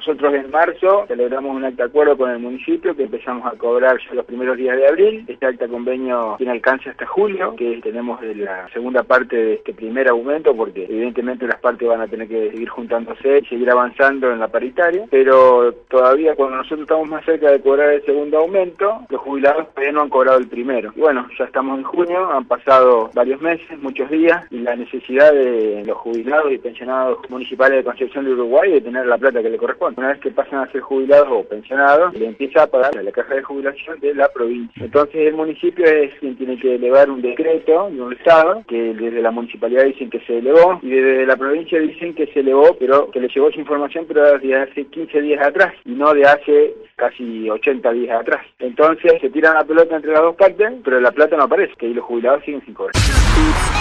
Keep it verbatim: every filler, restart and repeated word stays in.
Nosotros en marzo celebramos un acta de acuerdo con el municipio que empezamos a cobrar ya los primeros días de abril. Este acta convenio tiene alcance hasta julio, que tenemos la segunda parte de este primer aumento, porque evidentemente las partes van a tener que seguir juntándose y seguir avanzando en la paritaria, pero todavía cuando nosotros estamos más cerca de cobrar el segundo aumento, los jubilados todavía no han cobrado el primero. Y bueno, ya estamos en junio, han pasado varios meses, muchos días, y la necesidad de los jubilados y pensionados municipales de Concepción de Uruguay de tener la plata que le corresponde. Una vez que pasan a ser jubilados o pensionados, le empieza a pagar a la caja de jubilación de la provincia. Entonces el municipio es quien tiene que elevar un decreto de un estado, que desde la municipalidad dicen que se elevó, y desde la provincia dicen que se elevó, pero que le llegó esa información, pero de hace quince días atrás, y no de hace casi ochenta días atrás. Entonces se tiran la pelota entre las dos partes, pero la plata no aparece, que ahí los jubilados siguen sin cobrar.